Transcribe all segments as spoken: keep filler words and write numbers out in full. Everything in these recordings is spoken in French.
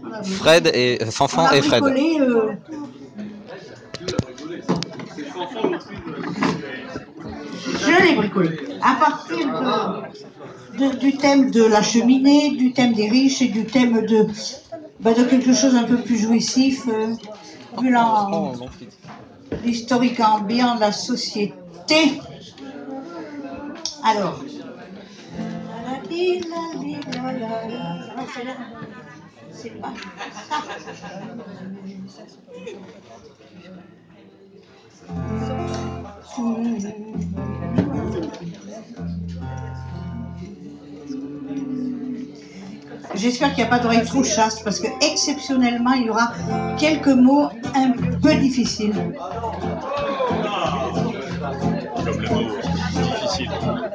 Fred et euh, Fanfan On a et Fred. bricolé, euh, je l'ai bricolé. À partir de, de- du thème de la cheminée, du thème des riches et du thème de, bah, de quelque chose un peu plus jouissif, euh, vu la- l'historique ambiant de la société. Alors. C'est pas ça. J'espère qu'il n'y a pas d'oreille trop chaste parce que exceptionnellement il y aura quelques mots un peu difficiles. Comme le mot difficile.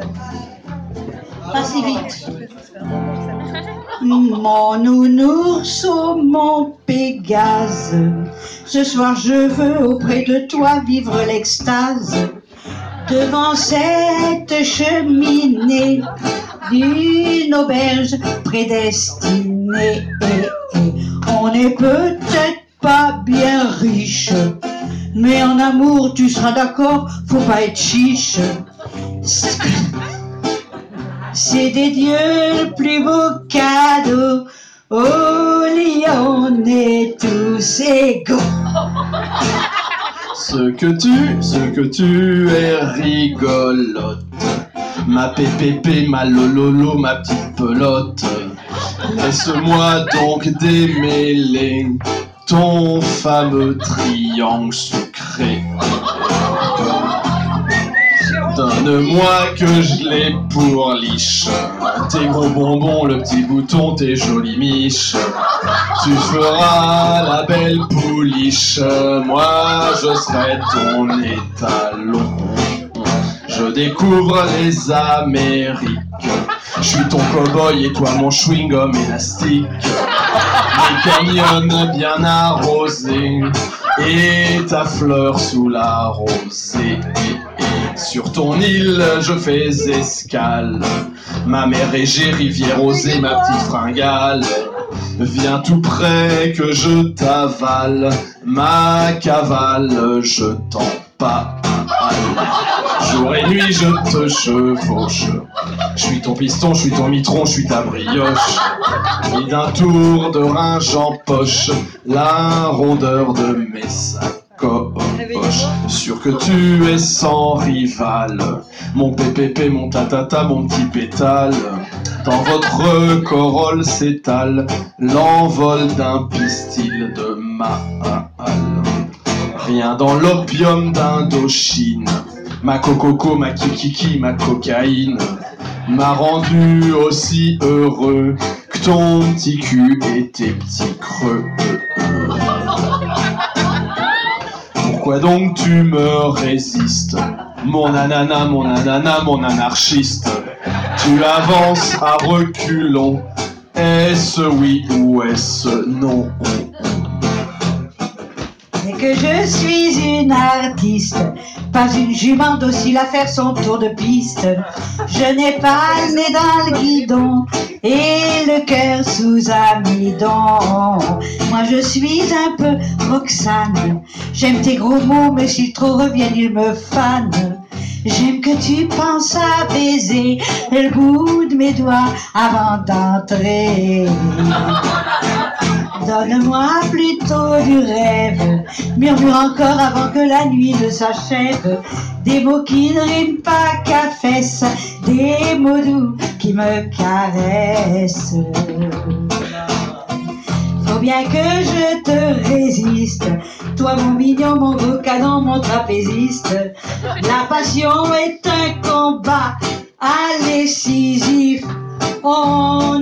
Pas si vite. Mon nounours, oh mon Pégase, ce soir je veux auprès de toi vivre l'extase. Devant cette cheminée d'une auberge prédestinée, on n'est peut-être pas bien riche, mais en amour tu seras d'accord, faut pas être chiche. C'est des dieux le plus beau cadeau, au lit on est tous égaux. Ce que tu, ce que tu es rigolote, ma pépépé, ma lololo, ma petite pelote. Laisse-moi donc démêler ton fameux triangle sucré. Donne-moi que je l'ai pour liche, tes gros bonbons, le petit bouton, tes jolies miches. Tu feras la belle pouliche, moi je serai ton étalon. Je découvre les Amériques, je suis ton cow-boy et toi mon chewing-gum élastique. Les canyons bien arrosés et ta fleur sous la rosée. Sur ton île je fais escale, ma mer Égée, rivière osée, ma petite fringale. Viens tout près que je t'avale, ma cavale, je t'empale. Jour et nuit je te chevauche, je suis ton piston, je suis ton mitron, je suis ta brioche. Et d'un tour de rein j'empoche la rondeur de mes sacoches. Sûr que tu es sans rival, mon pépépé, mon tatata, mon petit pétale. Dans votre corolle s'étale l'envol d'un pistil de Maal. Rien dans l'opium d'Indochine, ma cococo, ma kikiki, ma cocaïne m'a rendu aussi heureux que ton petit cul et tes petits creux. Pourquoi donc tu me résistes, mon ananas, mon ananas, mon anarchiste? Tu avances à reculons, est-ce oui ou est-ce non? Et que je suis une artiste, pas une jument docile à faire son tour de piste. Je n'ai pas le nez dans le guidon et le cœur sous amidon. Moi je suis un peu Roxane, j'aime tes gros mots mais s'ils trop reviennent ils me fanent. J'aime que tu penses à baiser le bout de mes doigts avant d'entrer. Donne-moi plutôt du rêve, murmure encore avant que la nuit ne s'achève. Des mots qui ne riment pas qu'à fesses, des mots doux qui me caressent. Faut bien que je te résiste, toi mon mignon, mon beau canon, mon trapéziste. La passion est un combat, allez Sisyphe, on